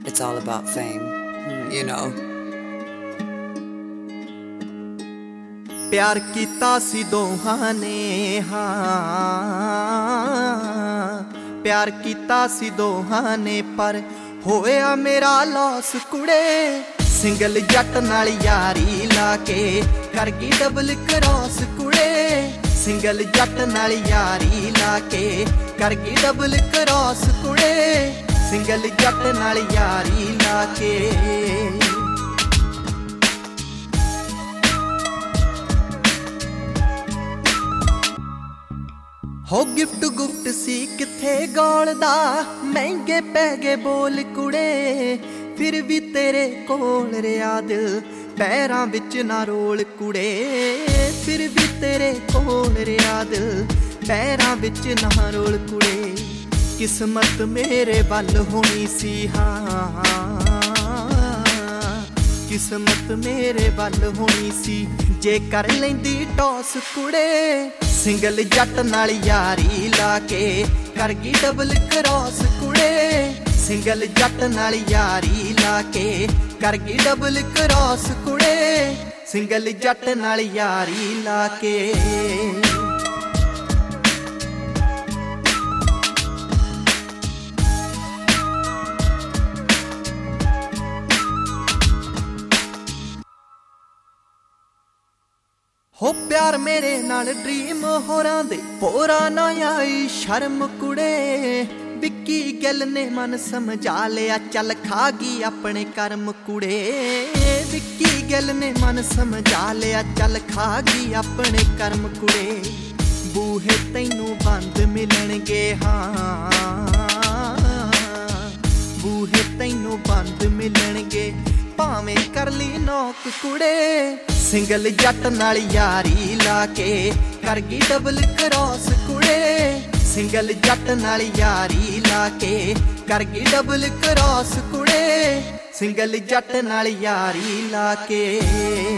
it's all about fame, you know. प्यार कीता सी दोहां ने हाँ, प्यार कीता सी दोहां ने पर होया मेरा लॉस कुड़े। सिंगल जट नाल यारी लाके कर गई डबल क्रॉस कुड़े। सिंगल जट नाल यारी लाके कर गई डबल क्रॉस कुड़े। सिंगल जट नाल यारी लाके हो गिफ्ट गुफ्ट सी किथे गौल दा महंगे पै गए बोल कुड़े। फिर भी तेरे कोल रिया दिल पैरां विच ना रोल कुड़े। फिर भी तेरे कोल रिया दिल पैरां विच ना रोल कुड़े। किस्मत मेरे वल होनी सी हाँ, किस्मत मेरे वल होनी सी जे कर लैंदी टॉस कुड़े। सिंगल जट नाल यारी लाके कर गई डबल क्रॉस कुड़े। सिंगल जट नाल यारी लाके कर गई डबल क्रॉस कुड़े। सिंगल जट नाल यारी लाके हो प्यार मेरे नाल ड्रीम होरां दे पोरा ना आई शर्म कुड़े। विक्की गिल ने मन समझा लिया चल खा गई अपने कर्म कुड़े। विक्की गिल ने मन समझा लिया चल खा गई अपने कर्म कुड़े। बूहे तैनू बंद मिलणगे हाँ, बूहे तैनू बंद मिलणगे भावें कर ली नौक कुड़े। सिंगल जट नाल यारी लाके कर गई डबल क्रॉस कुड़े। सिंगल जट नाल यारी लाके कर गई डबल क्रॉस कुड़े। सिंगल जट नाल यारी लाके